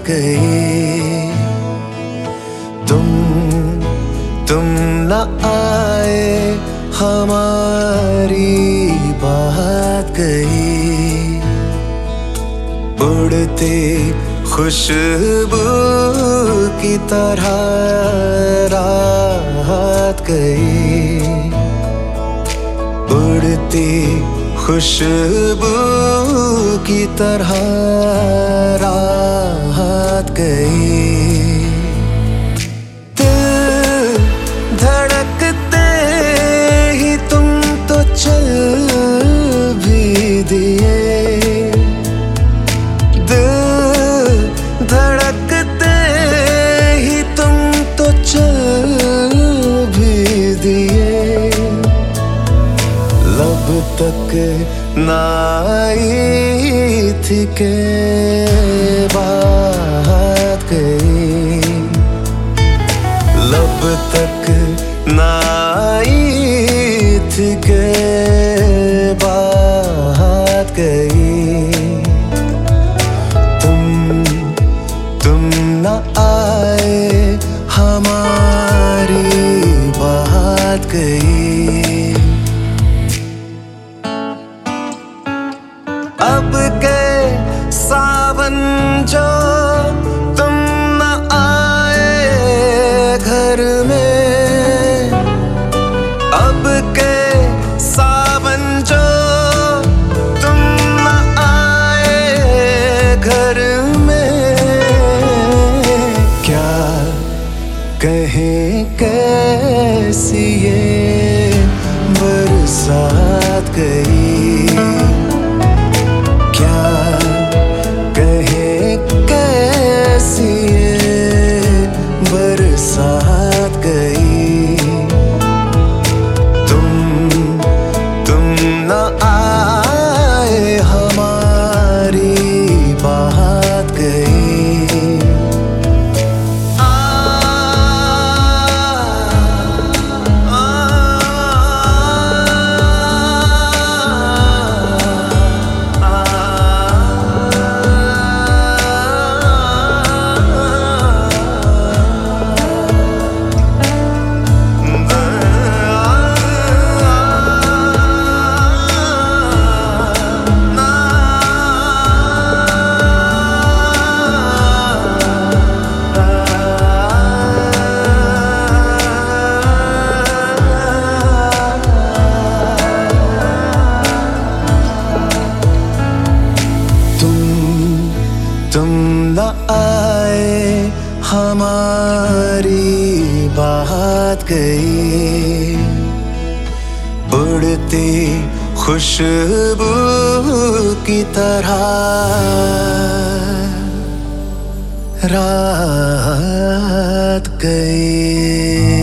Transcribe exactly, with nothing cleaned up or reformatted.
गई। तुम तुम न आए हमारी बात गई। उड़ते खुशबू की तरह रात गई। उड़ती खुशबू की तरह रात गई। दिल धड़कते ही तुम तो चल भी दिए। दिल धड़कते ही तुम तो चल भी दिए। लब तक ना आई थी के बात गई। लब तक ना आई थी के बात गई। तुम तुम न आए हमारी बात गई। अब के सावन जो तुम न आए घर में। अब के सावन जो तुम न आए घर में। क्या कहें कैसी ये बरसात गई। बरसात गई। तुम तुम न आए हमारी बात गई। आ, आ, आ, आ, तुम न आए हमारी बात गई। उड़ती खुशबू की तरह रात गई।